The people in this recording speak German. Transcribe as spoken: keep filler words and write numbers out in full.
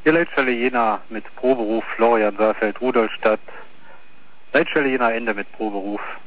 Hier Leitstelle Jena mit Proberuf Florian Saalfeld, Rudolstadt. Leitstelle Jena Ende mit Proberuf.